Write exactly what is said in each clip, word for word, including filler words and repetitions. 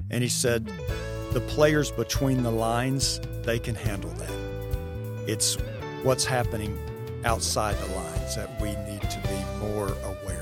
And he said, the players between the lines, they can handle that. It's what's happening outside the lines that we need to be more aware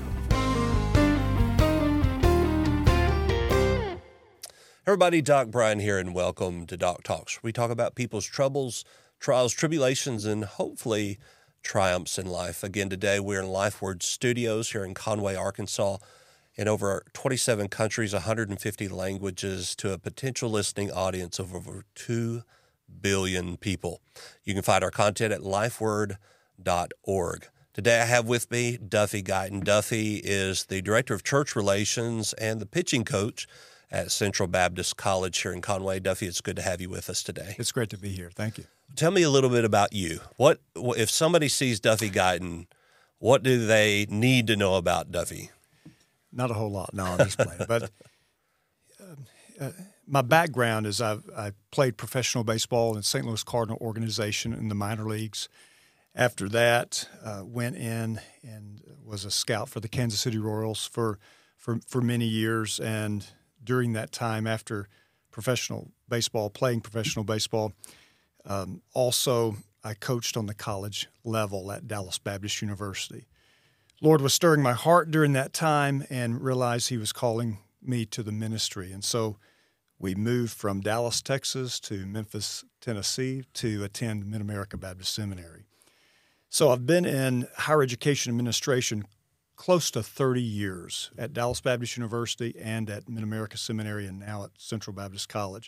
of. Everybody, Doc Bryan here, and welcome to Doc Talks. We talk about people's troubles, trials, tribulations, and hopefully triumphs in life. Again, today we're in LifeWord Studios here in Conway, Arkansas, in over twenty-seven countries, one hundred fifty languages, to a potential listening audience of over two billion people. You can find our content at lifeword dot org. Today I have with me Duffy Guyton. Duffy is the Director of Church Relations and the pitching coach at Central Baptist College here in Conway. Duffy, it's good to have you with us today. It's great to be here. Thank you. Tell me a little bit about you. What if somebody sees Duffy Guyton, what do they need to know about Duffy? Not a whole lot. No, I'm just playing. But uh, uh, my background is I've, I played professional baseball in Saint Louis Cardinal organization in the minor leagues. After that, uh, went in and was a scout for the Kansas City Royals for, for, for many years. And during that time, after professional baseball, playing professional baseball, um, also I coached on the college level at Dallas Baptist University. Lord was stirring my heart during that time and realized he was calling me to the ministry. And so we moved from Dallas, Texas to Memphis, Tennessee to attend Mid-America Baptist Seminary. So I've been in higher education administration close to thirty years at Dallas Baptist University and at Mid-America Seminary and now at Central Baptist College.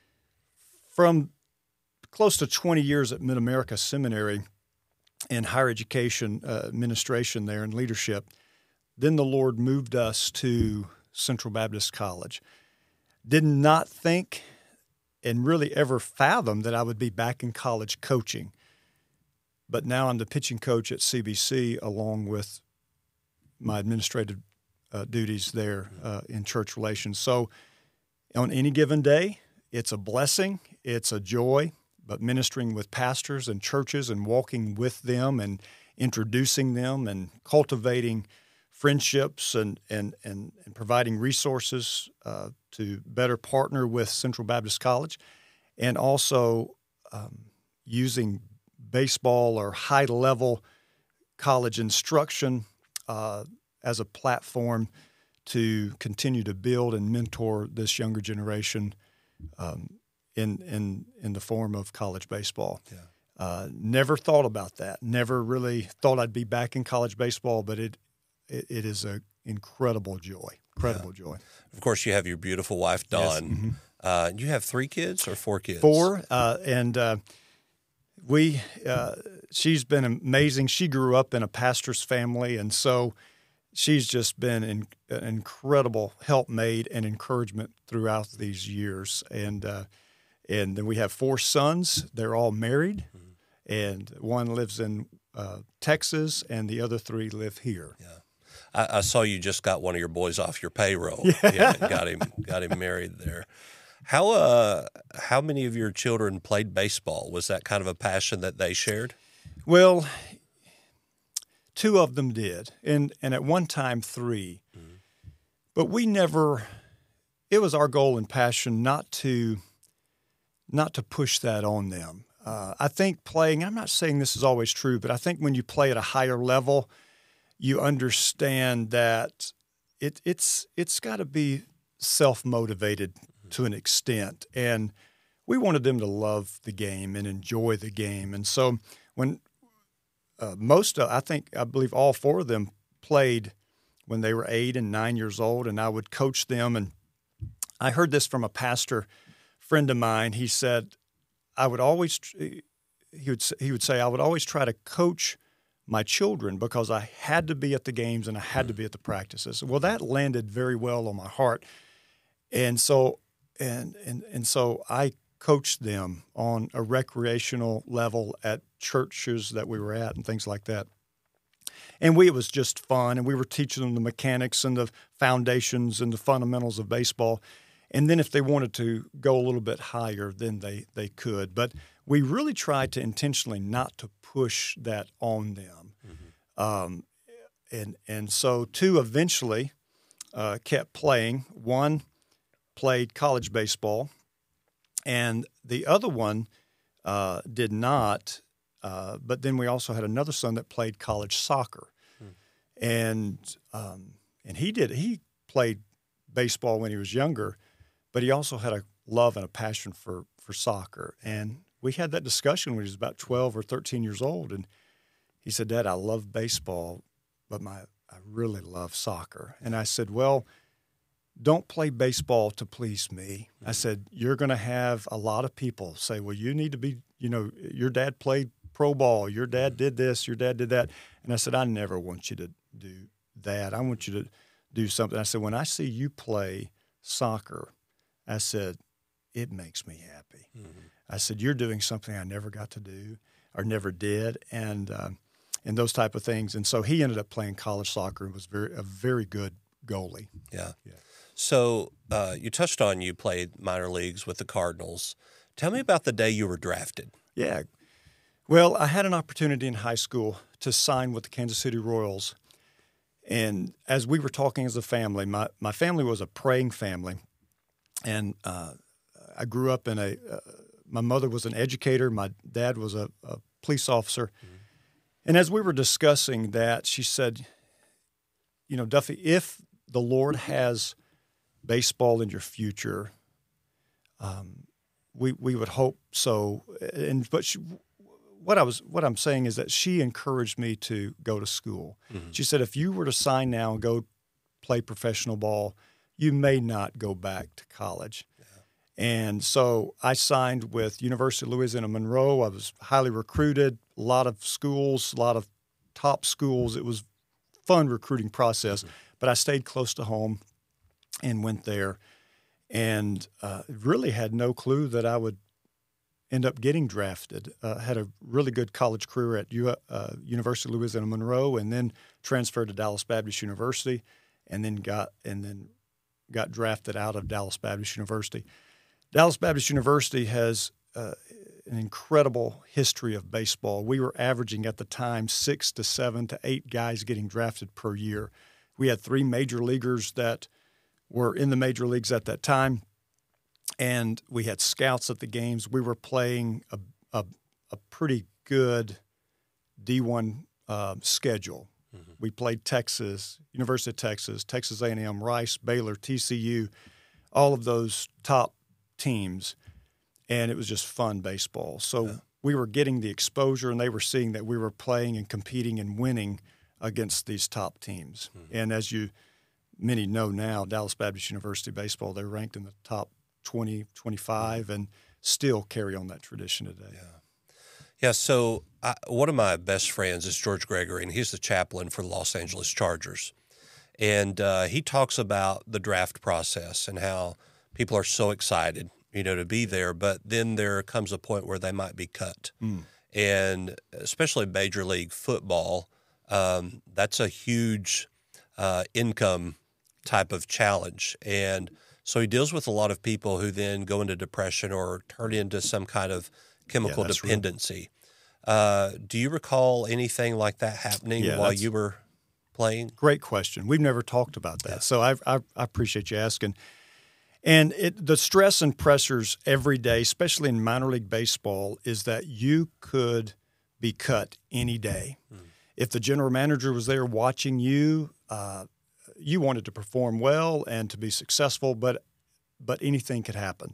From close to twenty years at Mid-America Seminary in higher education uh, administration there and leadership, then the Lord moved us to Central Baptist College. Did not think and really ever fathom that I would be back in college coaching. But now I'm the pitching coach at C B C along with my administrative uh, duties there uh, in church relations. So on any given day, it's a blessing, it's a joy, but ministering with pastors and churches and walking with them and introducing them and cultivating friendships and and and, and providing resources uh, to better partner with Central Baptist College, and also um, using baseball or high-level college instruction uh, as a platform to continue to build and mentor this younger generation um, in in in the form of college baseball. Yeah. Uh, never thought about that. Never really thought I'd be back in college baseball, but it it, it is an incredible joy. Incredible yeah. joy. Of course, you have your beautiful wife, Dawn. Yes. Mm-hmm. Uh, you have three kids or four kids? Four, uh, and uh, we. Uh, she's been amazing. She grew up in a pastor's family, and so she's just been in, an incredible helpmate and encouragement throughout these years. And uh, and then we have four sons. They're all married, mm-hmm. and one lives in uh, Texas, and the other three live here. Yeah. I, I saw you just got one of your boys off your payroll. Yeah. yeah got him got him married there. How uh how many of your children played baseball? Was that kind of a passion that they shared? Well, two of them did, and and at one time three. Mm-hmm. But we never. It was our goal and passion not to not to push that on them. Uh, I think playing. I'm not saying this is always true, but I think when you play at a higher level, you understand that it it's it's got to be self-motivated mm-hmm. to an extent, and we wanted them to love the game and enjoy the game. And so when uh, most of, I think, I believe all four of them played when they were eight and nine years old, and I would coach them. And I heard this from a pastor friend of mine. He said, I would always, he would, he would say, I would always try to coach my children because I had to be at the games and I had to be at the practices. Well, that landed very well on my heart. And so, and, and, and so I coached them on a recreational level at churches that we were at and things like that. And we, it was just fun, and we were teaching them the mechanics and the foundations and the fundamentals of baseball. And then if they wanted to go a little bit higher, then they, they could. But we really tried to intentionally not to push that on them. Mm-hmm. Um, and and so two eventually uh, kept playing. One played college baseball, and the other one uh, did not. Uh, but then we also had another son that played college soccer, hmm. and um, and he did he played baseball when he was younger, but he also had a love and a passion for for soccer. And we had that discussion when he was about twelve or thirteen years old, and he said, "Dad, I love baseball, but my I really love soccer." And I said, "Well, don't play baseball to please me." I said, "You're going to have a lot of people say, well, you need to be, you know, your dad played pro ball, your dad did this, your dad did that." And I said, "I never want you to do that. I want you to do something." I said, "When I see you play soccer," I said, "it makes me happy." Mm-hmm. I said, "You're doing something I never got to do or never did." And, um, and those type of things. And so he ended up playing college soccer and was very a very good goalie. Yeah. yeah. So uh, you touched on you played minor leagues with the Cardinals. Tell me about the day you were drafted. Yeah. Well, I had an opportunity in high school to sign with the Kansas City Royals. And as we were talking as a family, my, my family was a praying family. And uh, I grew up in a uh, – my mother was an educator. My dad was a, a police officer. Mm-hmm. And as we were discussing that, she said, you know, Duffy, if the Lord has baseball in your future, um, we we would hope so. And but she, what I was what I'm saying is that she encouraged me to go to school. Mm-hmm. She said, if you were to sign now and go play professional ball, you may not go back to college. And so I signed with University of Louisiana Monroe. I was highly recruited, a lot of schools, a lot of top schools. It was a fun recruiting process, mm-hmm. but I stayed close to home and went there and uh, really had no clue that I would end up getting drafted. Uh, had a really good college career at U- uh, University of Louisiana Monroe and then transferred to Dallas Baptist University and then got and then got drafted out of Dallas Baptist University. Dallas Baptist University has uh, an incredible history of baseball. We were averaging at the time six to seven to eight guys getting drafted per year. We had three major leaguers that were in the major leagues at that time, and we had scouts at the games. We were playing a, a, a pretty good D one uh, schedule. Mm-hmm. We played Texas, University of Texas, Texas A and M, Rice, Baylor, T C U, all of those top teams, and it was just fun baseball. So yeah. we were getting the exposure, and they were seeing that we were playing and competing and winning against these top teams. Mm-hmm. And as you many know now, Dallas Baptist University baseball, they're ranked in the top twenty, twenty-five, mm-hmm. and still carry on that tradition today. Yeah. Yeah, so I, one of my best friends is George Gregory, and he's the chaplain for the Los Angeles Chargers. And uh, he talks about the draft process and how people are so excited, you know, to be there, but then there comes a point where they might be cut. Mm. And especially Major League Football, um, that's a huge uh, income type of challenge. And so he deals with a lot of people who then go into depression or turn into some kind of chemical yeah, dependency. Uh, do you recall anything like that happening yeah, while you were playing? Great question. We've never talked about that. Yeah. So I, I, I appreciate you asking. And it, the stress and pressures every day, especially in minor league baseball, is that you could be cut any day. Mm. If the general manager was there watching you, uh, you wanted to perform well and to be successful, but but anything could happen.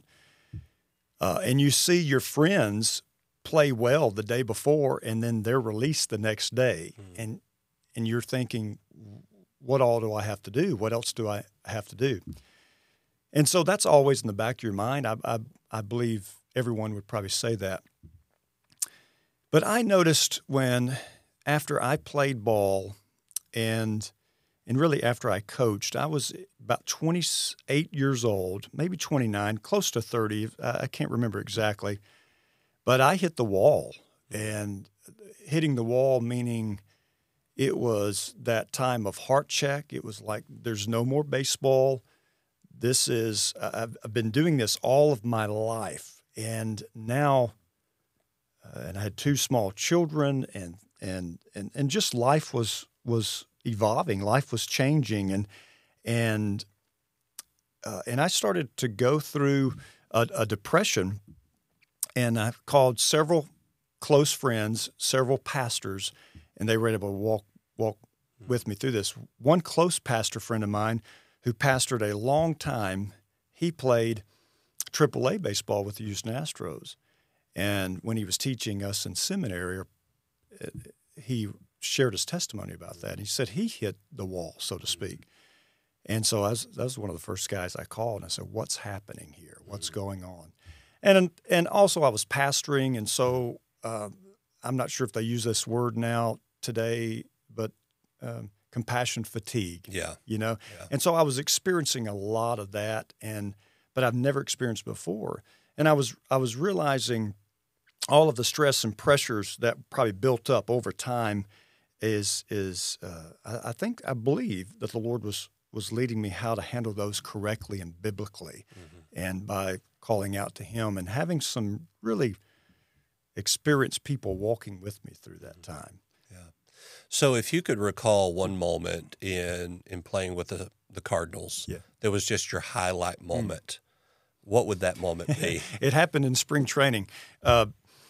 Uh, and you see your friends play well the day before, and then they're released the next day, mm. and and you're thinking, what all do I have to do? What else do I have to do? And so that's always in the back of your mind. I, I, I believe everyone would probably say that. But I noticed when, after I played ball and and really after I coached, I was about twenty-eight years old, maybe twenty-nine, close to thirty. I can't remember exactly. But I hit the wall. And hitting the wall meaning it was that time of heart check. It was like there's no more baseball. This is, I've, I've been doing this all of my life, and now, uh, and I had two small children, and and and and just life was was evolving, life was changing, and and uh, and I started to go through a, a depression, and I called several close friends, several pastors, and they were able to walk walk with me through this. One close pastor friend of mine who pastored a long time, he played triple A baseball with the Houston Astros. And when he was teaching us in seminary, he shared his testimony about that. He said he hit the wall, so to speak. And so I was, that was one of the first guys I called, and I said, what's happening here? What's going on? And and also I was pastoring, and so uh, I'm not sure if they use this word now today, but um, compassion fatigue. Yeah. You know? Yeah. And so I was experiencing a lot of that, and but I've never experienced before. And I was I was realizing all of the stress and pressures that probably built up over time is is uh, I, I think I believe that the Lord was was leading me how to handle those correctly and biblically, mm-hmm. and by calling out to Him and having some really experienced people walking with me through that time. Yeah. So if you could recall one moment in in playing with the, the Cardinals, yeah. that was just your highlight moment, mm. what would that moment be? It happened in spring training. Uh,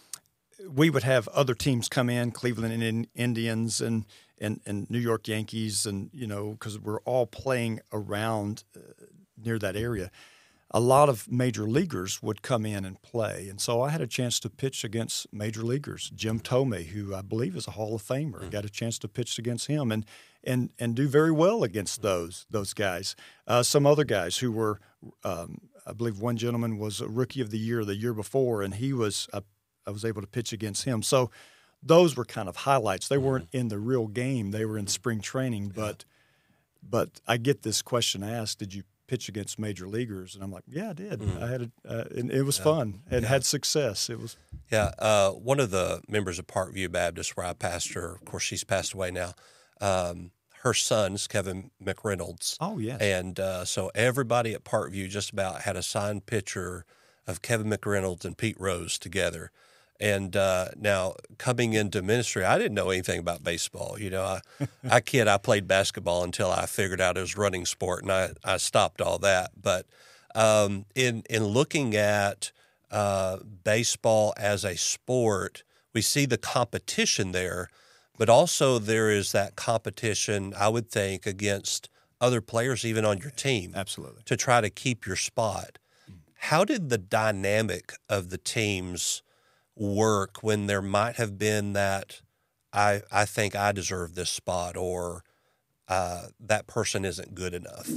we would have other teams come in, Cleveland Indians and, and, and New York Yankees, and, you know, because we're all playing around uh, near that area. A lot of major leaguers would come in and play. And so I had a chance to pitch against major leaguers. Jim Thome, who I believe is a Hall of Famer, mm-hmm. got a chance to pitch against him and and and do very well against those those guys. Uh, some other guys who were, um, I believe one gentleman was a Rookie of the Year the year before, and he was I, I was able to pitch against him. So those were kind of highlights. They mm-hmm. weren't in the real game. They were in spring training. But yeah. but I get this question asked, did you pitch against major leaguers? And I'm like, yeah, I did. Mm. I had a, uh, and it was yeah. fun and yeah. had success. It was. Yeah. Uh, one of the members of Parkview Baptist where I pastor, of course, she's passed away now. Um, her son's Kevin McReynolds. Oh, yes. And uh, so everybody at Parkview just about had a signed picture of Kevin McReynolds and Pete Rose together. And uh, now coming into ministry, I didn't know anything about baseball. You know, I, I kid, I played basketball until I figured out it was running sport, and I, I stopped all that. But um, in in looking at uh, baseball as a sport, we see the competition there, but also there is that competition, I would think, against other players even on your team. Absolutely. To try to keep your spot. How did the dynamic of the teams work when there might have been that I I think I deserve this spot, or uh, that person isn't good enough?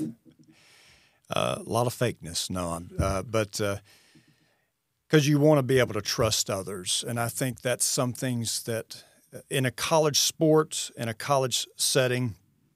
Uh, a lot of fakeness, no, uh, but because uh, you want to be able to trust others, and I think that's some things that in a college sport, in a college setting,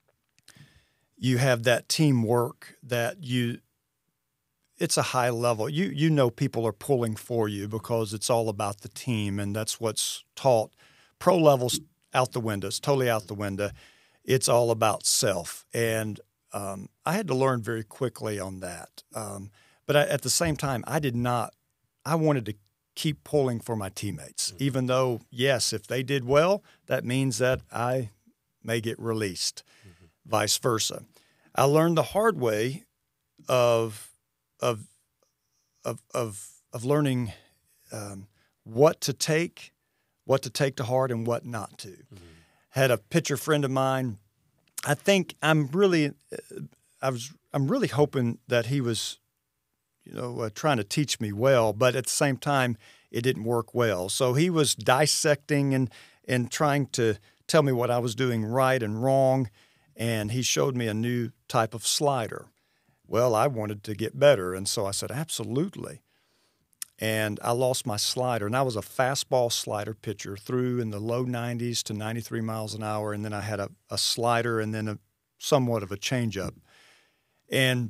you have that teamwork that you. It's a high level. You you know people are pulling for you because it's all about the team, and that's what's taught. Pro level's out the window. It's totally out the window. It's all about self, and um, I had to learn very quickly on that. Um, but I, at the same time, I did not. I wanted to keep pulling for my teammates, mm-hmm. even though yes, if they did well, that means that I may get released. Mm-hmm. Vice versa. I learned the hard way of. Of, of of of learning um, what to take, what to take to heart, and what not to. Mm-hmm. Had a pitcher friend of mine. I think I'm really, I was I'm really hoping that he was, you know, uh, trying to teach me well, but at the same time, it didn't work well. So he was dissecting and and trying to tell me what I was doing right and wrong, and he showed me a new type of slider. Well, I wanted to get better, and so I said, absolutely. And I lost my slider, and I was a fastball slider pitcher, threw in the low nineties to ninety-three miles an hour, and then I had a, a slider and then a somewhat of a changeup. And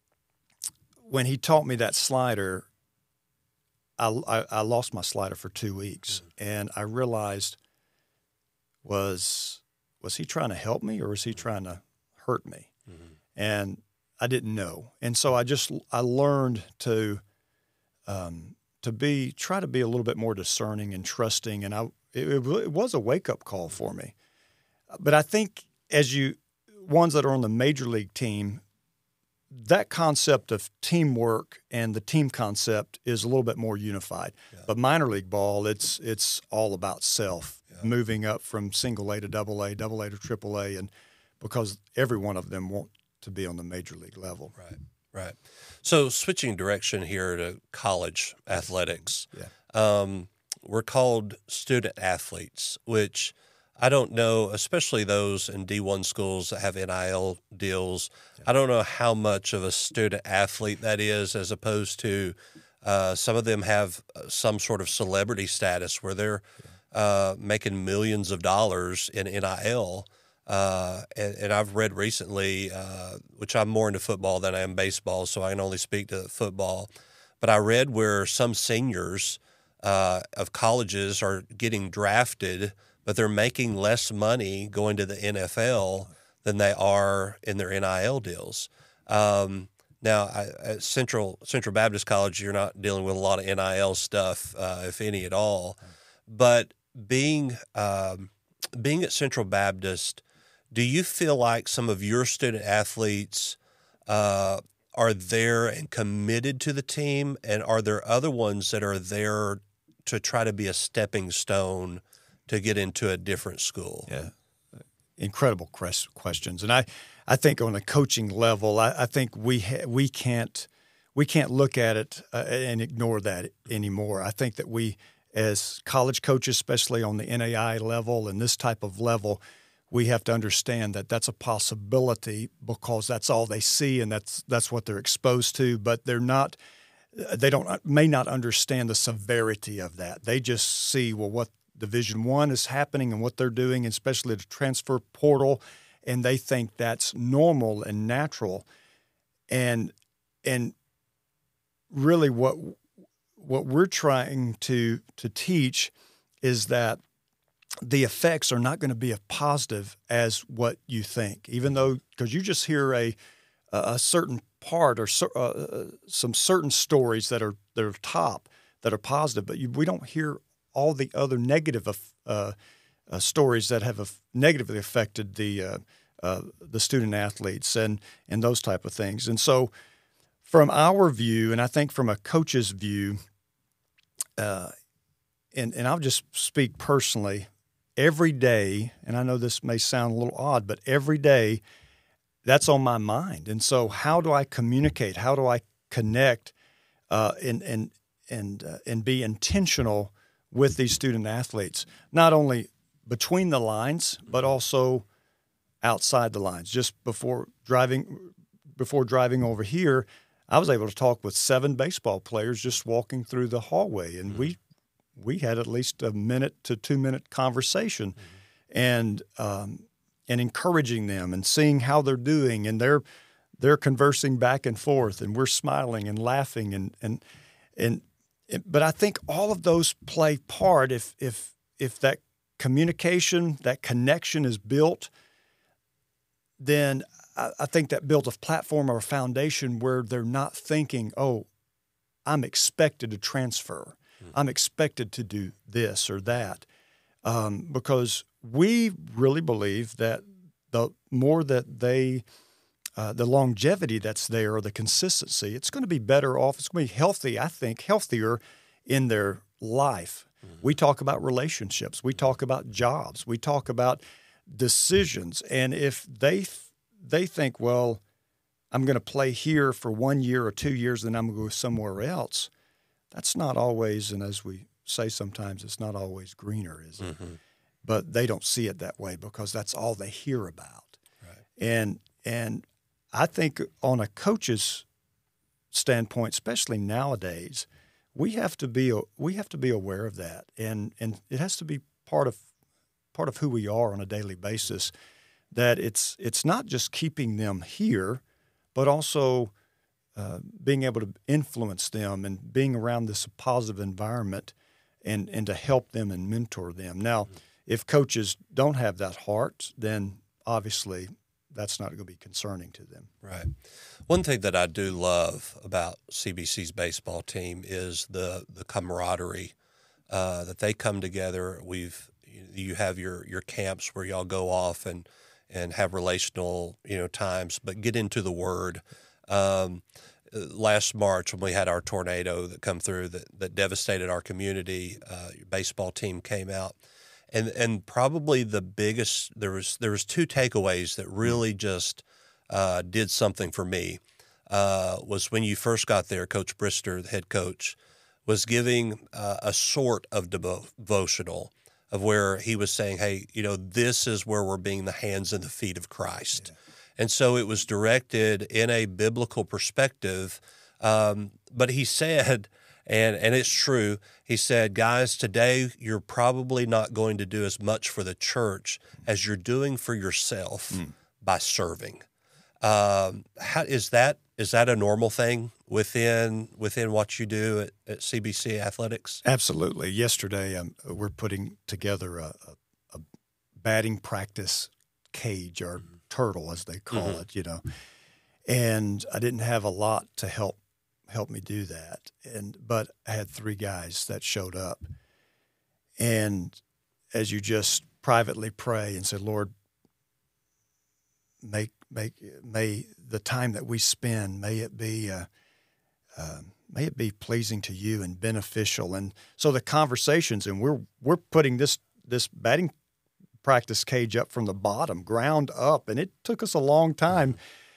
when he taught me that slider, I, I, I lost my slider for two weeks, mm-hmm. and I realized, was was he trying to help me or was he trying to hurt me? Mm-hmm. And I didn't know, and so I just I learned to um, to be try to be a little bit more discerning and trusting, and I it, it was a wake up call for me. But I think as you ones that are on the major league team, that concept of teamwork and the team concept is a little bit more unified. Yeah. But minor league ball, it's it's all about self, yeah. moving up from single A to double A, double A to triple A, and because every one of them want to be on the major league level. Right, right. So switching direction here to college athletics. Yeah. Um, we're called student athletes, which I don't know, especially those in D one schools that have N I L deals. Yeah. I don't know how much of a student athlete that is, as opposed to uh, some of them have some sort of celebrity status where they're uh, making millions of dollars in N I L. Uh, and, and I've read recently, uh, which I'm more into football than I am baseball, so I can only speak to football. But I read where some seniors uh, of colleges are getting drafted, but they're making less money going to the N F L than they are in their N I L deals. Um, now, I, at Central Central Baptist College, you're not dealing with a lot of N I L stuff, uh, if any at all. But being um, being at Central Baptist, do you feel like some of your student athletes uh, are there and committed to the team, and are there other ones that are there to try to be a stepping stone to get into a different school? Yeah, incredible questions, and I, I think on a coaching level, I, I think we ha- we can't we can't look at it uh, and ignore that anymore. I think that we, as college coaches, especially on the N A I A level and this type of level, we have to understand that that's a possibility because that's all they see and that's that's what they're exposed to. But they're not, they don't may not understand the severity of that. They just see well what Division One is happening and what they're doing, especially the transfer portal, and they think that's normal and natural. And and really, what what we're trying to to teach is that the effects are not going to be as positive as what you think, even though because you just hear a a certain part or uh, some certain stories that are that are top that are positive, but you, we don't hear all the other negative uh, uh, stories that have uh, negatively affected the uh, uh, the student athletes and and those type of things. And so, from our view, and I think from a coach's view, uh, and and I'll just speak personally. Every day, and I know this may sound a little odd, but every day that's on my mind. And so how do I communicate? How do I connect uh, and and and uh, and be intentional with these student athletes, not only between the lines, but also outside the lines? Just before driving before driving over here, I was able to talk with seven baseball players just walking through the hallway, and mm-hmm. we we had at least a minute to two minute conversation, mm-hmm. and um, and encouraging them and seeing how they're doing, and they're they're conversing back and forth, and we're smiling and laughing, and and and. But I think all of those play part if if if that communication, that connection is built, then I, I think that builds a platform or a foundation where they're not thinking, oh, I'm expected to transfer. I'm expected to do this or that, um, because we really believe that the more that they, uh, the longevity that's there or the consistency, it's going to be better off. It's going to be healthy, I think, healthier in their life. Mm-hmm. We talk about relationships. We talk about jobs. We talk about decisions. And if they they think, well, I'm going to play here for one year or two years, then I'm going to go somewhere else. That's not always, and as we say sometimes, it's not always greener, is it? Mm-hmm. But they don't see it that way because that's all they hear about. Right. And and I think on a coach's standpoint, especially nowadays, we have to be we have to be aware of that, and and it has to be part of part of who we are on a daily basis. That it's it's not just keeping them here, but also Uh, being able to influence them and being around this positive environment and, and to help them and mentor them. Now, mm-hmm. if coaches don't have that heart, then obviously that's not going to be concerning to them. Right. One thing that I do love about C B C's baseball team is the, the camaraderie uh, that they come together. We've you have your, your camps where y'all go off and, and have relational, you know, times, but get into the Word. Um, last March, when we had our tornado that come through that, that devastated our community, uh, your baseball team came out. And and probably the biggest, there was there was two takeaways that really just uh, did something for me. Uh, was when you first got there, Coach Brister, the head coach, was giving uh, a sort of devo- devotional of where he was saying, hey, you know, this is where we're being the hands and the feet of Christ. Yeah. And so it was directed in a biblical perspective. Um, but he said, and, and it's true, he said, guys, today you're probably not going to do as much for the church as you're doing for yourself mm. by serving. Um, how is that? Is that a normal thing within within what you do at, at C B C Athletics? Absolutely. Yesterday, um, we're putting together a, a, a batting practice cage, or mm-hmm. turtle, as they call mm-hmm. it. You know, and I didn't have a lot to help help me do that, and but I had three guys that showed up, and as you just privately pray and say, Lord, make make may the time that we spend, may it be uh, uh, may it be pleasing to you and beneficial. And so the conversations, and we're we're putting this this batting practice cage up from the bottom, ground up, and it took us a long time.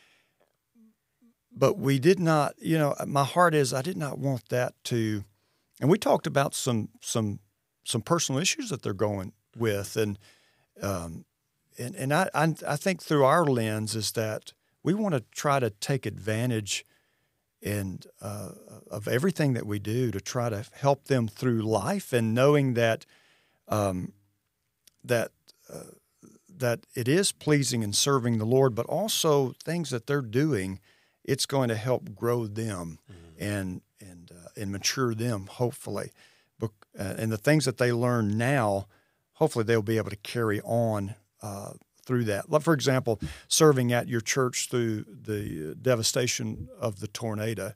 But we did not, you know, my heart is I did not want that to, and we talked about some some some personal issues that they're going with, and um, and and I I, I think through our lens is that we want to try to take advantage and uh, of everything that we do to try to help them through life, and knowing that um, that uh, that it is pleasing and serving the Lord, but also things that they're doing, it's going to help grow them mm-hmm. and and uh, and mature them, hopefully. But, uh, and the things that they learn now, hopefully they'll be able to carry on uh, through that. Like, for example, serving at your church through the devastation of the tornado,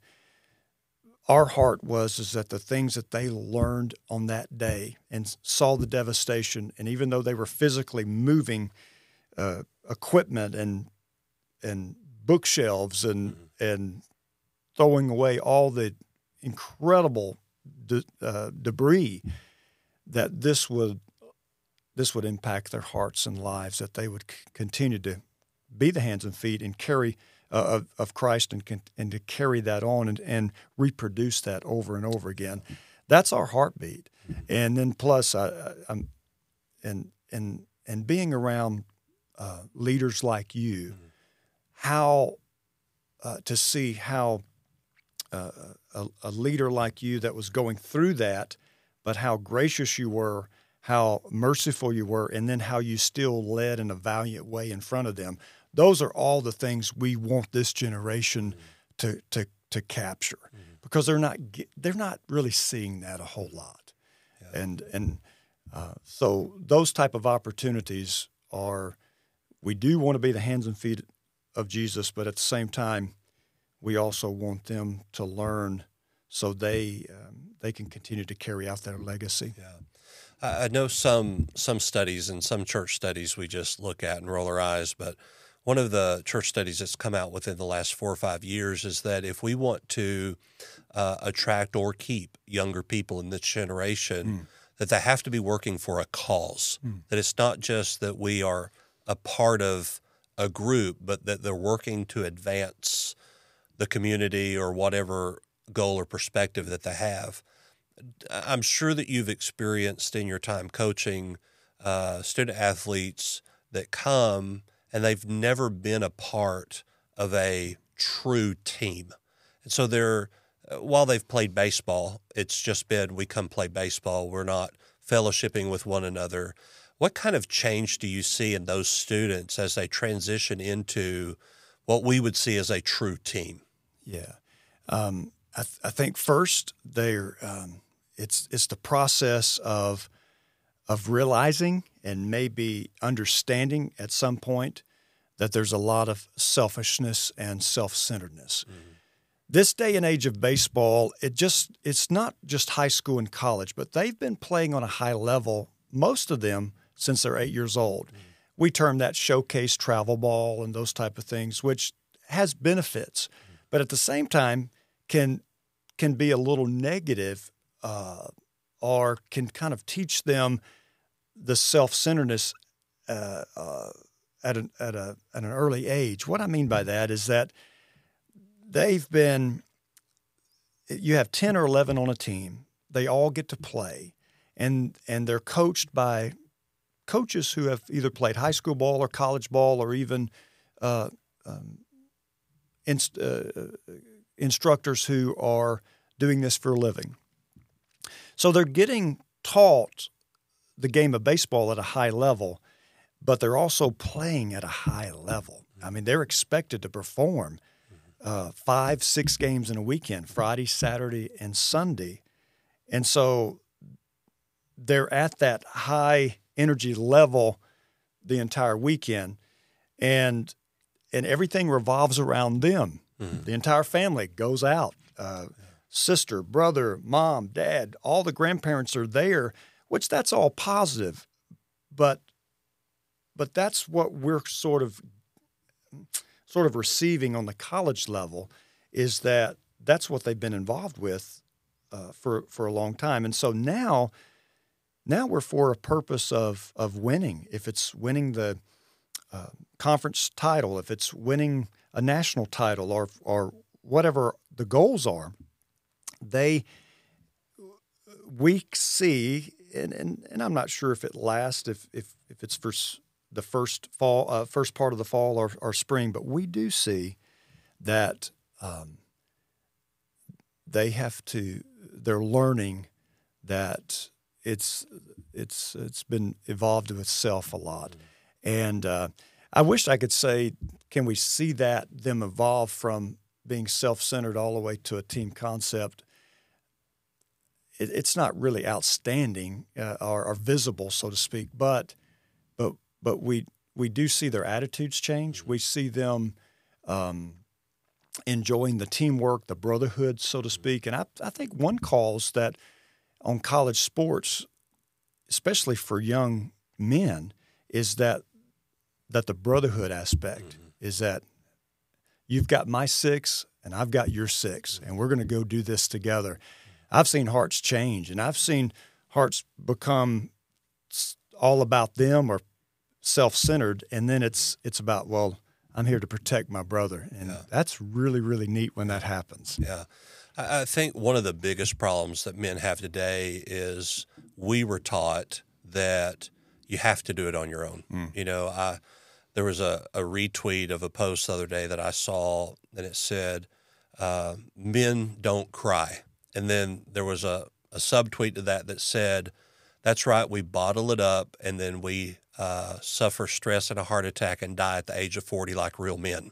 our heart was is that the things that they learned on that day and saw the devastation, and even though they were physically moving uh, equipment and and bookshelves and mm-hmm. and throwing away all the incredible de- uh, debris, that this would this would impact their hearts and lives, that they would c- continue to be the hands and feet and carry uh, of, of Christ and con- and to carry that on and, and reproduce that over and over again. That's our heartbeat. Mm-hmm. And then plus, I, I, I'm and and and being around uh, leaders like you. Mm-hmm. How uh, to see how uh, a, a leader like you that was going through that, but how gracious you were, how merciful you were, and then how you still led in a valiant way in front of them. Those are all the things we want this generation mm-hmm. to to to capture mm-hmm. because they're not they're not really seeing that a whole lot, yeah. and and uh, so those type of opportunities are. We do want to be the hands and feet of Jesus, but at the same time, we also want them to learn so they um, they can continue to carry out their legacy. Yeah, I know some some studies and some church studies we just look at and roll our eyes, but one of the church studies that's come out within the last four or five years is that if we want to uh, attract or keep younger people in this generation, mm. that they have to be working for a cause. Mm. That it's not just that we are a part of a group, but that they're working to advance the community or whatever goal or perspective that they have. I'm sure that you've experienced in your time coaching uh, student athletes that come and they've never been a part of a true team. And so they're, while they've played baseball, it's just been, we come play baseball. We're not fellowshipping with one another. What kind of change do you see in those students as they transition into what we would see as a true team? Yeah, um, I, th- I think first they're um, it's it's the process of of realizing and maybe understanding at some point that there's a lot of selfishness and self-centeredness. Mm-hmm. This day and age of baseball, it just it's not just high school and college, but they've been playing on a high level, most of them, since they're eight years old. Mm-hmm. We term that showcase travel ball and those type of things, which has benefits. Mm-hmm. but at the same time can can be a little negative, uh, or can kind of teach them the self-centeredness uh, uh, at an at a at an early age. What I mean by that is that they've been. You have ten or eleven on a team. They all get to play, and and they're coached by coaches who have either played high school ball or college ball or even uh, um, inst- uh, instructors who are doing this for a living. So they're getting taught the game of baseball at a high level, but they're also playing at a high level. I mean, they're expected to perform uh, five, six games in a weekend, Friday, Saturday, and Sunday. And so they're at that high energy level the entire weekend, and and everything revolves around them. Mm-hmm. The entire family goes out. Uh, sister, brother, mom, dad, all the grandparents are there, which that's all positive. But but that's what we're sort of sort of receiving on the college level, is that that's what they've been involved with uh, for for a long time. And so now now we're for a purpose of of winning. If it's winning the uh, conference title, if it's winning a national title, or or whatever the goals are, they we see, and, and, and I'm not sure if it lasts, if if if it's for the first fall, uh, first part of the fall or, or spring, but we do see that um, they have to. They're learning that it's it's it's been evolved to itself a lot, and uh, I wish I could say, can we see that them evolve from being self-centered all the way to a team concept? It, it's not really outstanding uh, or, or visible, so to speak, but but but we we do see their attitudes change. We see them um, enjoying the teamwork, the brotherhood, so to speak. And I, I think one cause that on college sports, especially for young men, is that that the brotherhood aspect mm-hmm. is that you've got my six and I've got your six, and we're going to go do this together. I've seen hearts change, and I've seen hearts become all about them or self-centered, and then it's it's about, well, I'm here to protect my brother, and yeah. that's really, really neat when that happens. Yeah. I think one of the biggest problems that men have today is we were taught that you have to do it on your own. Mm. You know, I there was a, a retweet of a post the other day that I saw, and it said, uh, men don't cry. And then there was a, a subtweet to that that said, that's right, we bottle it up, and then we uh, suffer stress and a heart attack and die at the age of forty like real men.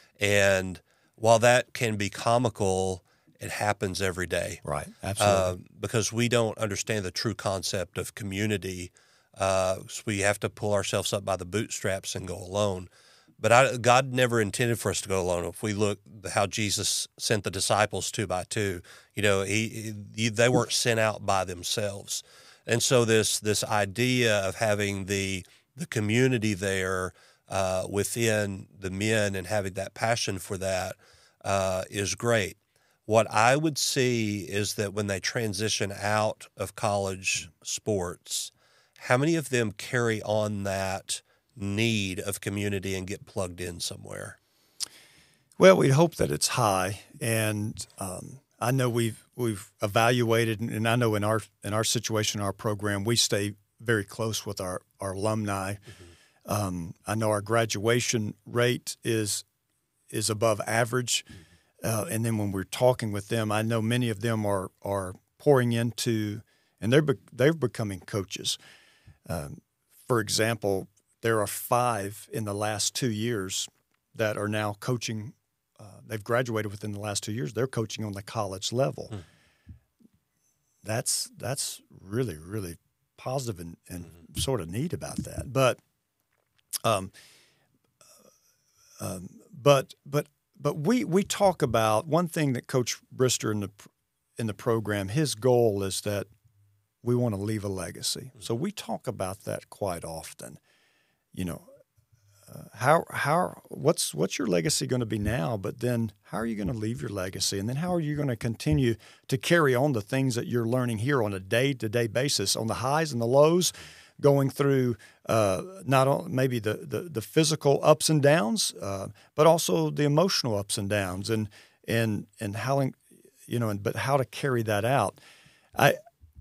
And while that can be comical, it happens every day. Right, absolutely. Uh, because we don't understand the true concept of community. Uh, so we have to pull ourselves up by the bootstraps and go alone. But I, God never intended for us to go alone. If we look how Jesus sent the disciples two by two, you know, he, he they weren't sent out by themselves. And so this this idea of having the the community there uh, within the men and having that passion for that uh, is great. What I would see is that when they transition out of college sports, how many of them carry on that need of community and get plugged in somewhere? Well, we hope that it's high, and um, I know we've we've evaluated, and I know in our in our situation, our program, we stay very close with our our alumni. Mm-hmm. Um, I know our graduation rate is is above average. Mm-hmm. Uh, and then when we're talking with them, I know many of them are are pouring into, and they're be, they're becoming coaches. Um, for example, there are five in the last two years that are now coaching. Uh, they've graduated within the last two years. They're coaching on the college level. Hmm. That's that's really really positive and, and mm-hmm. sort of neat about that. But, um, um, but but. But we, we talk about one thing that Coach Brister in the in the program, his goal is that we want to leave a legacy. So we talk about that quite often. You know, uh, how how what's what's your legacy going to be now? But then how are you going to leave your legacy? And then how are you going to continue to carry on the things that you're learning here on a day-to-day basis, on the highs and the lows, going through uh, not only maybe the, the the physical ups and downs, uh, but also the emotional ups and downs, and and and how you know, and but how to carry that out. I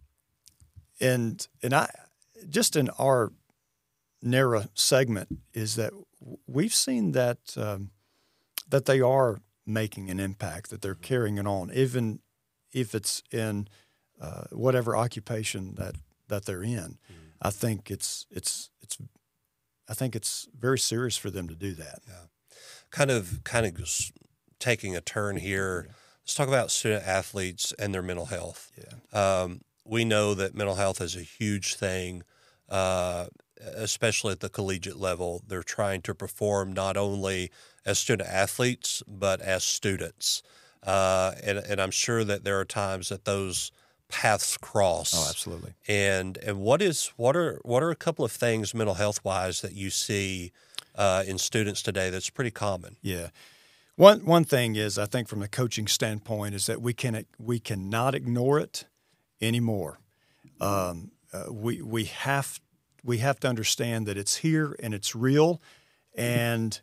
and and I just in our narrow segment is that we've seen that um, that they are making an impact, that they're carrying it on, even if it's in uh, whatever occupation that, that they're in. Mm-hmm. I think it's it's it's I think it's very serious for them to do that. Yeah, kind of kind of taking a turn here. Yeah. Let's talk about student athletes and their mental health. Yeah, um, we know that mental health is a huge thing. Uh, especially at the collegiate level. They're trying to perform not only as student athletes, but as students. Uh, and, and I'm sure that there are times that those paths cross. Oh, absolutely. And and what is what are what are a couple of things mental health wise that you see uh, in students today that's pretty common? Yeah. One one thing is, I think from a coaching standpoint, is that we can we cannot ignore it anymore. Um, uh, we we have We have to understand that it's here and it's real. And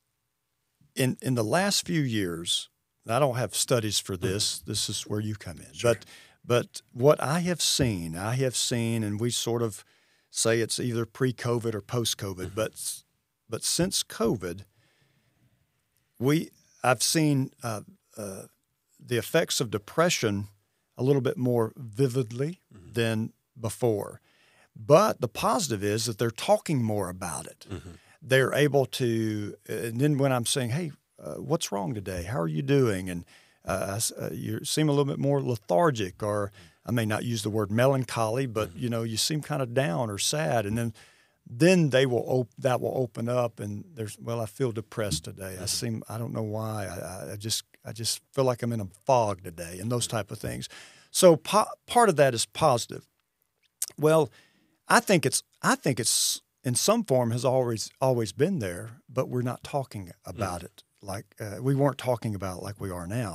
in in the last few years, I don't have studies for this. This is where you come in. Sure. But but what I have seen, I have seen, and we sort of say it's either pre-COVID or post-COVID. Mm-hmm. But but since COVID, we I've seen uh, uh, the effects of depression a little bit more vividly mm-hmm. than before. But the positive is that they're talking more about it. Mm-hmm. They're able to, and then when I'm saying, hey, uh, what's wrong today? How are you doing? And uh, uh, you seem a little bit more lethargic, or I may not use the word melancholy, but, mm-hmm. you know, you seem kind of down or sad. And then then they will op- that will open up, and there's, well, I feel depressed today. Mm-hmm. I seem, I don't know why. I, I just I just feel like I'm in a fog today, and those type of things. So po- part of that is positive. Well, I think it's I think it's in some form has always always been there, but we're not talking about mm. it like uh, we weren't talking about it like we are now.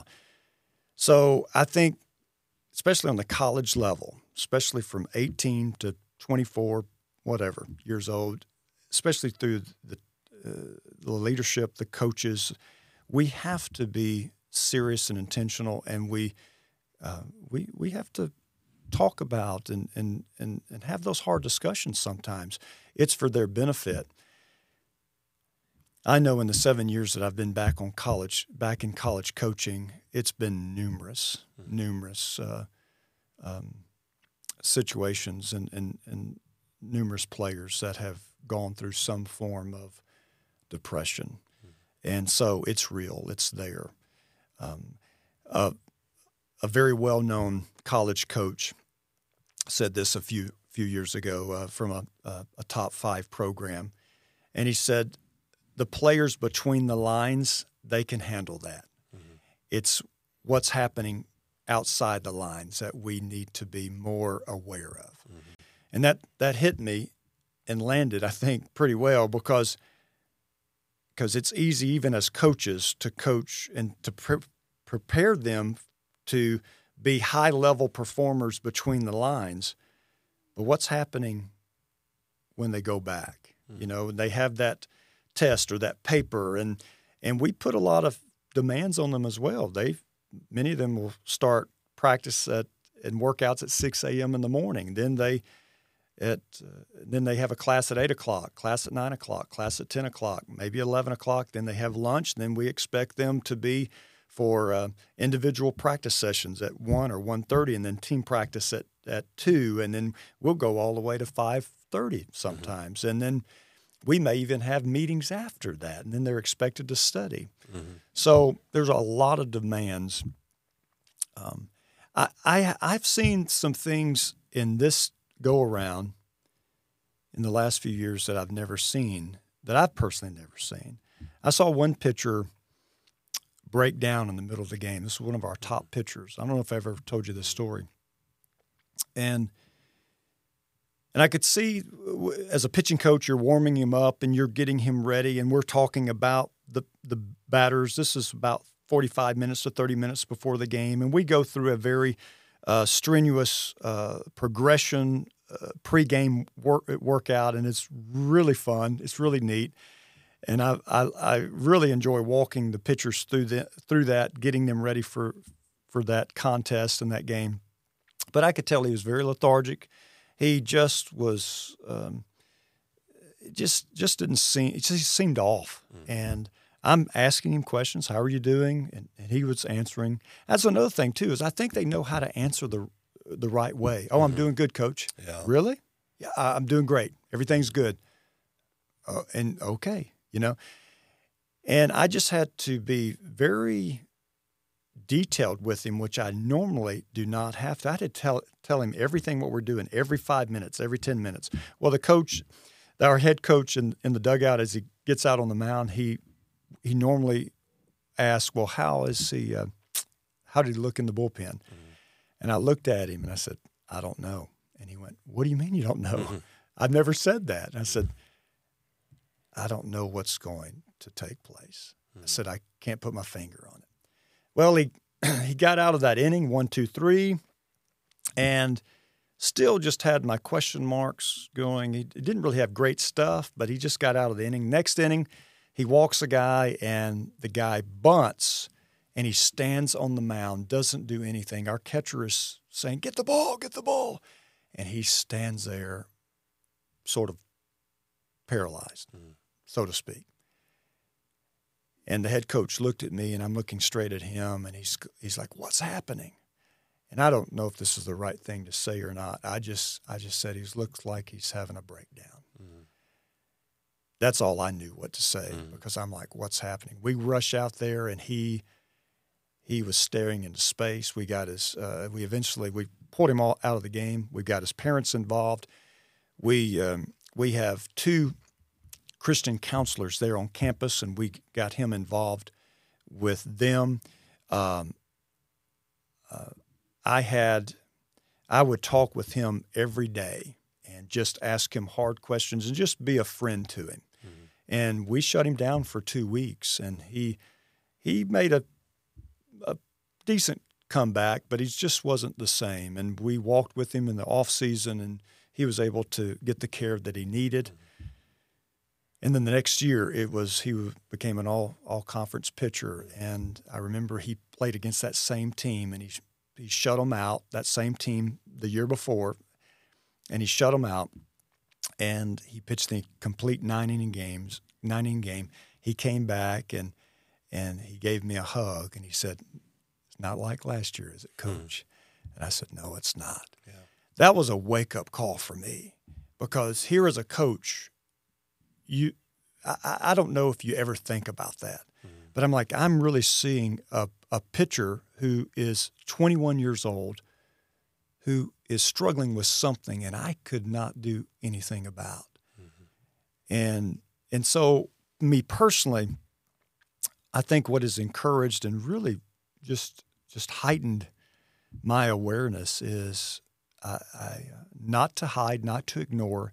So I think, especially on the college level, especially from eighteen to twenty-four, whatever years old, especially through the, uh, the leadership, the coaches, we have to be serious and intentional, and we uh, we we have to talk about and, and, and, and have those hard discussions sometimes. It's for their benefit. I know in the seven years that I've been back on college, back in college coaching, it's been numerous, mm-hmm. numerous uh, um, situations and, and, and numerous players that have gone through some form of depression. Mm-hmm. And so it's real. It's there. Um, uh, A very well-known college coach said this a few few years ago uh, from a, a, a top five program, and he said, "The players between the lines, they can handle that. Mm-hmm. It's what's happening outside the lines that we need to be more aware of." Mm-hmm. And that that hit me and landed, I think, pretty well because because it's easy even as coaches to coach and to pre- prepare them to be high-level performers between the lines. But what's happening when they go back? Mm-hmm. You know, they have that test or that paper, and and we put a lot of demands on them as well. They many of them will start practice at and workouts at six a.m. in the morning. Then they at uh, then they have a class at eight o'clock, class at nine o'clock, class at ten o'clock, maybe eleven o'clock. Then they have lunch. Then we expect them to be for uh, individual practice sessions at one or one thirty, and then team practice at, at two, and then we'll go all the way to five thirty sometimes. Mm-hmm. And then we may even have meetings after that, and then they're expected to study. Mm-hmm. So there's a lot of demands. Um, I, I, I've seen some things in this go-around in the last few years that I've never seen, that I've personally never seen. I saw one pitcher break down in the middle of the game. This is one of our top pitchers. I don't know if I've ever told you this story. And And I could see, as a pitching coach, you're warming him up and you're getting him ready, and we're talking about the the batters. This is about forty-five minutes to thirty minutes before the game, and we go through a very uh, strenuous uh, progression uh, pregame work, workout, and it's really fun. It's really neat, and I, I I really enjoy walking the pitchers through the through that, getting them ready for for that contest and that game. But I could tell he was very lethargic. He just was, um, just just didn't seem, it just seemed off. Mm-hmm. And I'm asking him questions. How are you doing? And, and he was answering. That's another thing too, is I think they know how to answer the the right way. Oh, I'm mm-hmm. doing good, Coach. Yeah. Really? Yeah, I'm doing great. Everything's good. Uh, and okay, you know. And I just had to be very detailed with him, which I normally do not have to. I had to tell tell him everything what we're doing every five minutes, every ten minutes. Well, the coach, our head coach in, in the dugout, as he gets out on the mound, he he normally asks, well, how is he, uh, how did he look in the bullpen? Mm-hmm. And I looked at him and I said, I don't know. And he went, what do you mean you don't know? Mm-hmm. I've never said that. And I said, I don't know what's going to take place. Mm-hmm. I said, I can't put my finger on it. Well, he he got out of that inning, one, two, three, and still just had my question marks going. He didn't really have great stuff, but he just got out of the inning. Next inning, he walks a guy, and the guy bunts, and he stands on the mound, doesn't do anything. Our catcher is saying, get the ball, get the ball. And he stands there sort of paralyzed, mm-hmm. so to speak. And the head coach looked at me, and I'm looking straight at him, and he's he's like, what's happening? And I don't know if this is the right thing to say or not. I just I just said he looks like he's having a breakdown. Mm-hmm. That's all I knew what to say, mm-hmm. because I'm like, what's happening? We rush out there, and he he was staring into space. We got his uh, we eventually we pulled him all out of the game. We got his parents involved. We um, we have two Christian counselors there on campus, and we got him involved with them. Um, uh, I had, I would talk with him every day and just ask him hard questions and just be a friend to him. Mm-hmm. And we shut him down for two weeks, and he he made a, a decent comeback, but he just wasn't the same. And we walked with him in the off season, and he was able to get the care that he needed. Mm-hmm. And then the next year, it was he became an all all conference pitcher, and I remember he played against that same team, and he he shut them out. That same team the year before, and he shut them out, and he pitched the complete nine inning games, nine inning game. He came back and and he gave me a hug, and he said, "It's not like last year, is it, Coach?" Mm. And I said, "No, it's not." Yeah. That was a wake up call for me, because here as a coach. You, I, I don't know if you ever think about that, mm-hmm. but I'm like, I'm really seeing a, a pitcher who is twenty-one years old, who is struggling with something, and I could not do anything about. Mm-hmm. And and so, me personally, I think what has encouraged and really just just heightened my awareness is I, I, not to hide, not to ignore.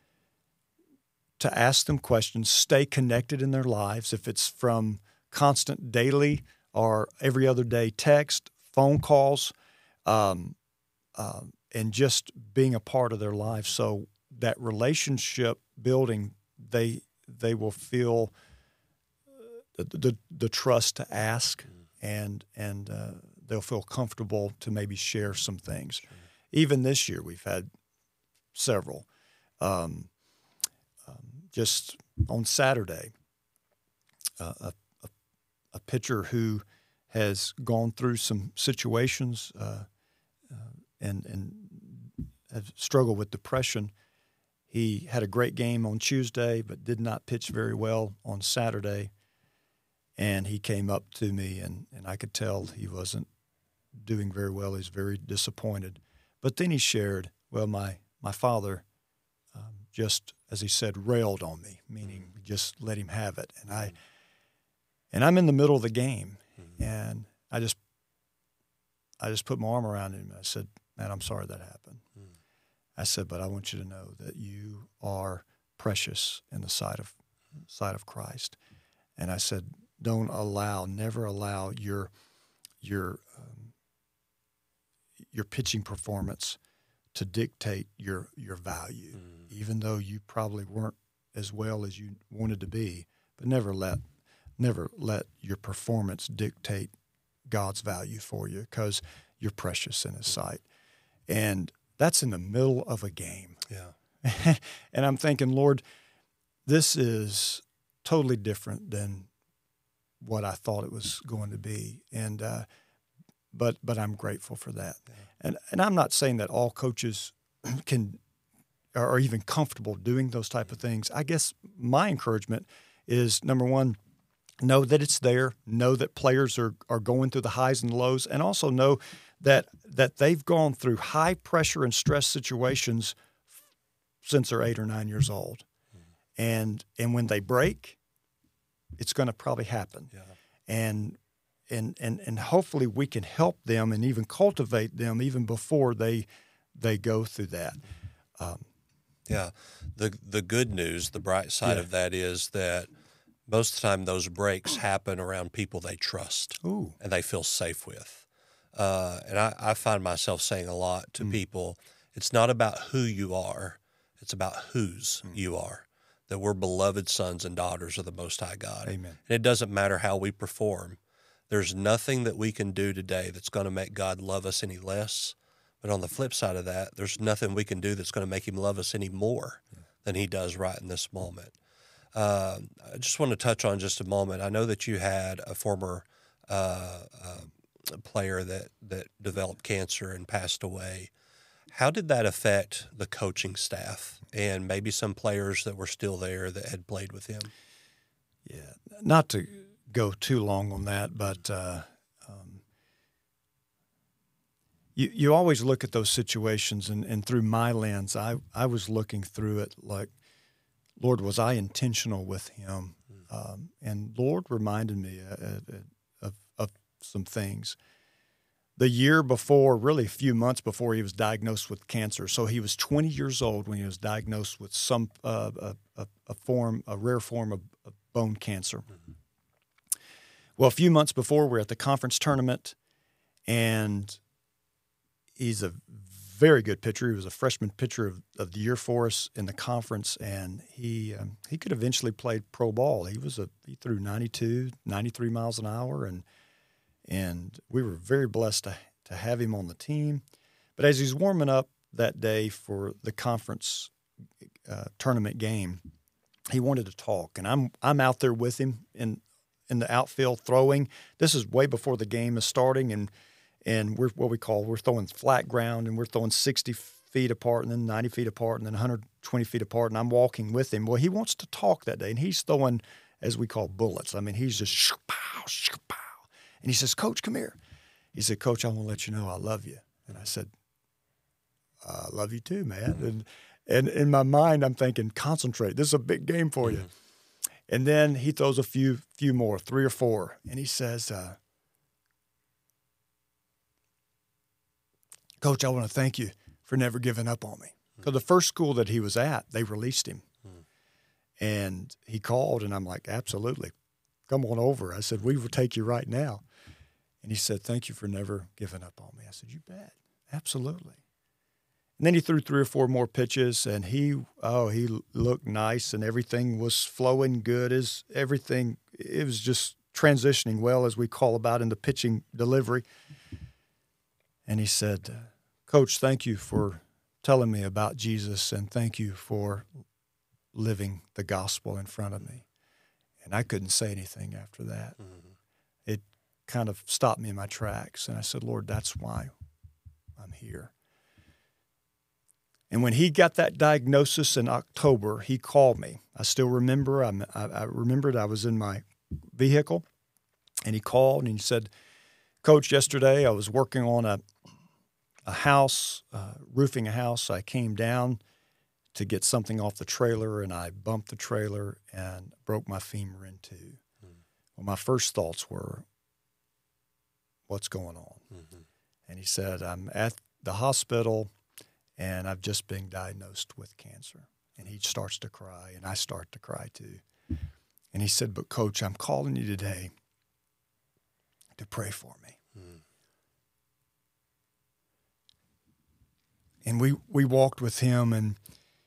To ask them questions, stay connected in their lives. If it's from constant daily or every other day text, phone calls, um, uh, and just being a part of their lives, so that relationship building, they they will feel the the, the trust to ask, and and uh, they'll feel comfortable to maybe share some things. Sure. Even this year, we've had several. Um, um, just on Saturday, uh, a, a a pitcher who has gone through some situations uh, uh, and and have struggled with depression. He had a great game on Tuesday, but did not pitch very well on Saturday. And he came up to me, and, and I could tell he wasn't doing very well. He was very disappointed. But then he shared, well, my, my father um, just, as he said, railed on me, meaning just let him have it. And, I, and I'm in the middle of the game, mm-hmm. and I just I just put my arm around him, and I said, man, I'm sorry that happened. Mm-hmm. I said, but I want you to know that you are precious in the sight of sight of Christ. And I said, don't allow, never allow your your um, your pitching performance to dictate your your value, mm. even though you probably weren't as well as you wanted to be. But never let never let your performance dictate God's value for you, because you're precious in His sight. And that's in the middle of a game. Yeah. And I'm thinking, Lord, this is totally different than what I thought it was going to be. And uh, but but I'm grateful for that. Yeah. And and I'm not saying that all coaches can are even comfortable doing those type of things. I guess my encouragement is, number one, know that it's there, know that players are, are going through the highs and lows, and also know that that they've gone through high pressure and stress situations since they're eight or nine years old. Mm-hmm. And and when they break, it's going to probably happen. Yeah. And and and and hopefully we can help them and even cultivate them even before they they go through that. Um, yeah. The the good news, the bright side yeah. of that is that most of the time those breaks happen around people they trust Ooh. and they feel safe with. Uh, and I, I find myself saying a lot to mm. people, it's not about who you are, it's about whose mm. you are, that we're beloved sons and daughters of the Most High God. Amen. And it doesn't matter how we perform. There's nothing that we can do today that's going to make God love us any less. But on the flip side of that, there's nothing we can do that's going to make Him love us any more yeah. than He does right in this moment. Uh, I just want to touch on just a moment. I know that you had a former uh, uh, player that, that developed cancer and passed away. How did that affect the coaching staff and maybe some players that were still there that had played with him? Yeah, not to go too long on that, but uh, um, you you always look at those situations, and, and through my lens, I, I was looking through it like, Lord, was I intentional with him? Um, and Lord reminded me uh, of, of some things. The year before, really a few months before, he was diagnosed with cancer. So he was twenty years old when he was diagnosed with some uh, a, a, a form, a rare form of, of bone cancer. Mm-hmm. Well, a few months before, we're at the conference tournament, and he's a very good pitcher. He was a freshman pitcher of, of the year for us in the conference, and he um, he could eventually play pro ball. He was a he threw ninety-two, ninety-three miles an hour, and and we were very blessed to to have him on the team. But as he's warming up that day for the conference uh, tournament game, he wanted to talk, and I'm I'm out there with him in in the outfield throwing. This is way before the game is starting, and and we're what we call we're throwing flat ground, and we're throwing sixty feet apart, and then ninety feet apart, and then one hundred twenty feet apart, and I'm walking with him. Well, he wants to talk that day, and he's throwing, as we call, bullets. I mean, he's just shoo-pow, shoo-pow. And he says, Coach, come here. He said, Coach, I want to let you know I love you. And I said, I love you too, man. And and in my mind, I'm thinking, concentrate. This is a big game for you. Mm-hmm. And then he throws a few few more, three or four, and he says, uh, Coach, I want to thank you for never giving up on me. Because the first school that he was at, they released him. Mm-hmm. And he called, and I'm like, absolutely. Come on over. I said, we will take you right now. And he said, thank you for never giving up on me. I said, you bet. Absolutely. And then he threw three or four more pitches, and he, oh, he looked nice, and everything was flowing good. As everything, it was just transitioning well, as we call about in the pitching delivery. And he said, Coach, thank you for telling me about Jesus, and thank you for living the gospel in front of me. And I couldn't say anything after that. Mm-hmm. It kind of stopped me in my tracks. And I said, Lord, that's why I'm here. And when he got that diagnosis in October, he called me. I still remember. I, I remembered I was in my vehicle, and he called and he said, Coach, yesterday I was working on a a house, uh, roofing a house. I came down to get something off the trailer, and I bumped the trailer and broke my femur in two. Mm. Well, my first thoughts were, what's going on? Mm-hmm. And he said, I'm at the hospital, and I've just been diagnosed with cancer. And he starts to cry, and I start to cry too. And he said, but Coach, I'm calling you today to pray for me. Mm. And we, we walked with him, and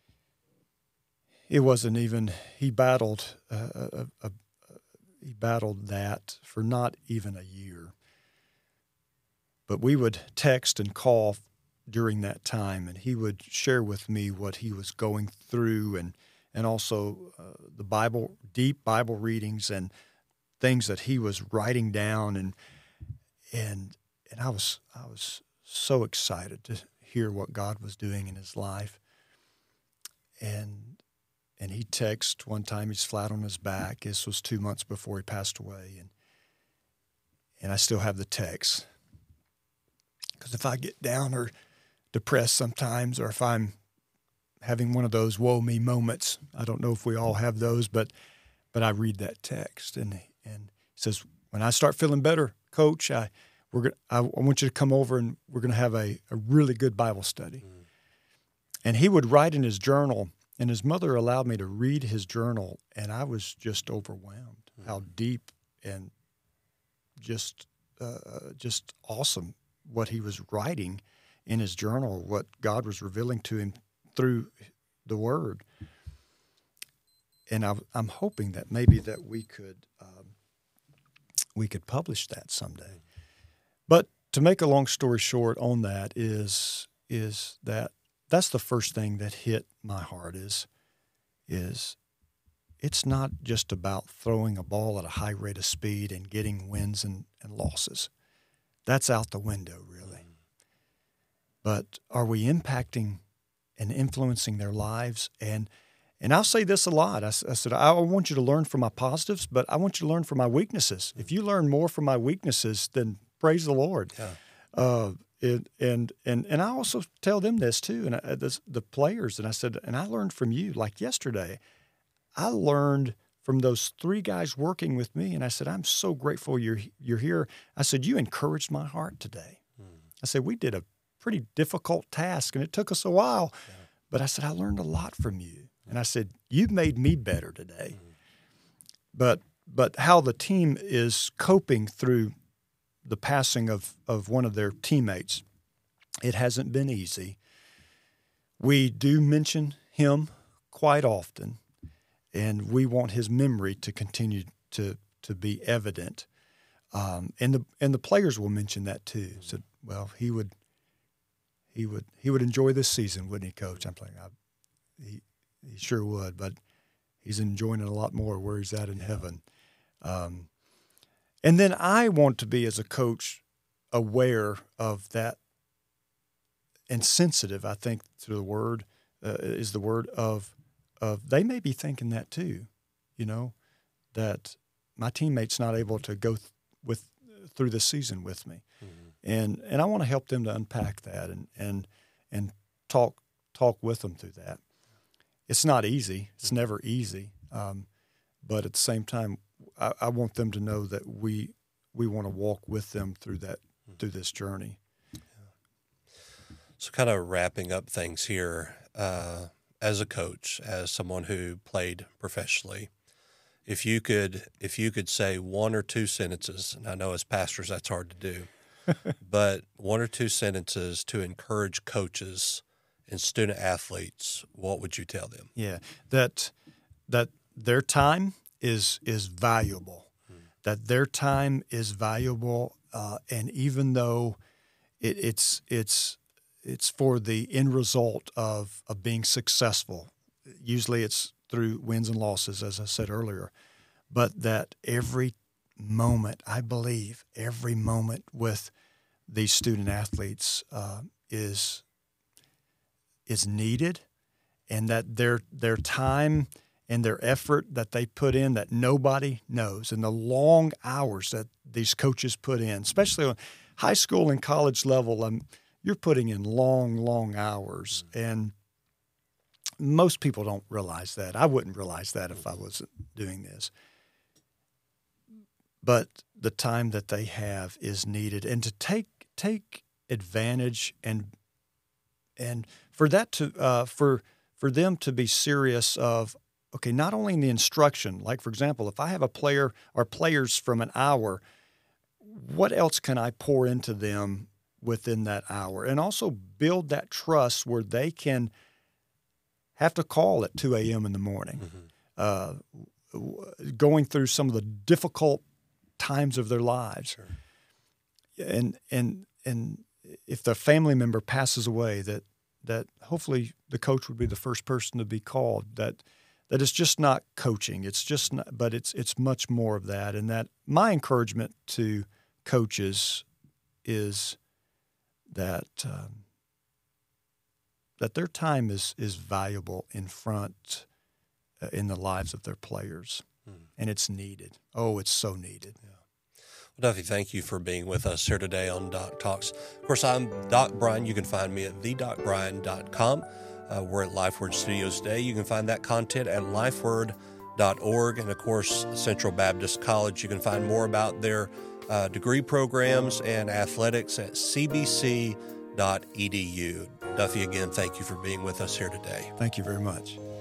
it wasn't even, he battled, uh, a, a, a, he battled that for not even a year. But we would text and call during that time, and he would share with me what he was going through, and and also uh, the Bible, deep Bible readings and things that he was writing down, and and and I was I was so excited to hear what God was doing in his life. And and he texted one time, he's flat on his back. This was two months before he passed away, and and I still have the text, because if I get down or depressed sometimes, or if I'm having one of those woe me moments, I don't know if we all have those, but but I read that text, and and he says, when I start feeling better, Coach, I we're gonna, I, I want you to come over, and we're going to have a, a really good Bible study. Mm. And he would write in his journal, and his mother allowed me to read his journal, and I was just overwhelmed mm. how deep and just uh, just awesome what he was writing in his journal, what God was revealing to him through the Word. And I, I'm hoping that maybe that we could um, we could publish that someday. But to make a long story short on that is is that that's the first thing that hit my heart is is it's not just about throwing a ball at a high rate of speed and getting wins and, and losses. That's out the window, really. But are we impacting and influencing their lives? And and I'll say this a lot. I, I said, I want you to learn from my positives, but I want you to learn from my weaknesses. If you learn more from my weaknesses, then praise the Lord. Yeah. Uh, it, and and and I also tell them this too, and I, this, the players. And I said, and I learned from you. Like yesterday, I learned from those three guys working with me, and I said, I'm so grateful you're you're here. I said, you encouraged my heart today. Mm. I said, we did a pretty difficult task, and it took us a while. Yeah. But I said, I learned a lot from you. And I said, you've made me better today. Mm-hmm. But but how the team is coping through the passing of, of one of their teammates, it hasn't been easy. We do mention him quite often, and we want his memory to continue to, to be evident. Um, and the and the players will mention that too. Mm-hmm. So, well, he would he would he would enjoy this season, wouldn't he, Coach? I'm playing. I, he he sure would, but he's enjoying it a lot more where he's at in yeah. heaven. Um, and then I want to be, as a coach, aware of that and sensitive. I think through the word uh, is the word of of they may be thinking that too, you know, that my teammate's not able to go th- with through the season with me, mm-hmm. and and I want to help them to unpack that and and and talk talk with them through that. It's not easy. It's mm-hmm. never easy, um, but at the same time, I, I want them to know that we we want to walk with them through that mm-hmm. through this journey. Yeah. So, kind of wrapping up things here, uh, as a coach, as someone who played professionally. If you could, if you could say one or two sentences, and I know as pastors that's hard to do, but one or two sentences to encourage coaches and student athletes, what would you tell them? Yeah, that that their time is is valuable. Hmm. That their time is valuable, uh, and even though it, it's it's it's for the end result of of being successful, usually it's through wins and losses, as I said earlier, but that every moment, I believe, every moment with these student athletes uh, is is needed, and that their their time and their effort that they put in that nobody knows, and the long hours that these coaches put in, especially on high school and college level, um, you're putting in long, long hours, mm-hmm. and most people don't realize that. I wouldn't realize that if I wasn't doing this. But the time that they have is needed, and to take take advantage and and for that to uh, for for them to be serious of, okay, not only in the instruction, like for example, if I have a player or players from an hour, what else can I pour into them within that hour, and also build that trust where they can have to call at two a.m. in the morning, mm-hmm. uh, going through some of the difficult times of their lives, sure. and and and if the family member passes away, that that hopefully the coach would be the first person to be called. That that it's just not coaching; it's just not, but it's it's much more of that. And that my encouragement to coaches is that um, that their time is is valuable in front uh, in the lives of their players, hmm. and it's needed. Oh, it's so needed. Yeah. Well, Duffy, thank you for being with us here today on Doc Talks. Of course, I'm Doc Bryan. You can find me at the doc bryan dot com. Uh, we're at LifeWord Studios today. You can find that content at lifeword dot org, and of course, Central Baptist College. You can find more about their uh, degree programs and athletics at c b c dot e d u. Duffy, again, thank you for being with us here today. Thank you very much.